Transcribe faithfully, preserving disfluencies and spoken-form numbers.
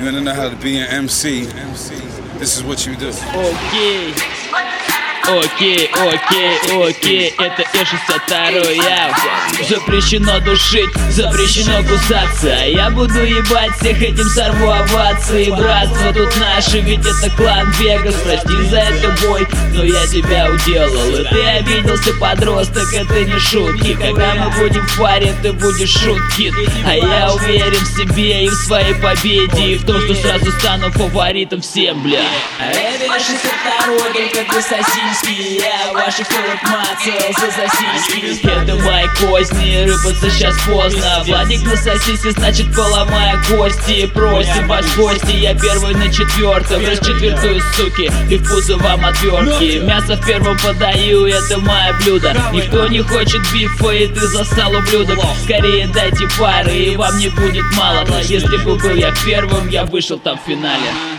man to know how to be an эм си. This is what you do. Окей, окей, окей, окей, это Эр шестьдесят два, я. Запрещено душить, запрещено кусаться. Я буду ебать всех, этим сорву овации. Братство тут наше, ведь это клан Вегас. Прости за это, бой, но я тебя уделал. И ты обиделся, подросток, это не шутки. Когда мы будем в паре, ты будешь шуткит. А я уверен в себе и в своей победе, и в том, что сразу стану фаворитом всем, бля. А это Эр шестьдесят два, только для сосиски. Я ваших телок мацал за сосиски. Это мои козни, рыпаться сейчас поздно. Владик на сосисе, значит поломая кости. Просим вас в гости, я первый на четвертом. Расчетвертую, суки, и в пузо вам отвертки. Мясо в первом подаю, это мое блюдо. Никто не хочет бифа, и ты застал ублюдок. Скорее дайте пары, и вам не будет мало. Если бы был я первым, я вышел там в финале.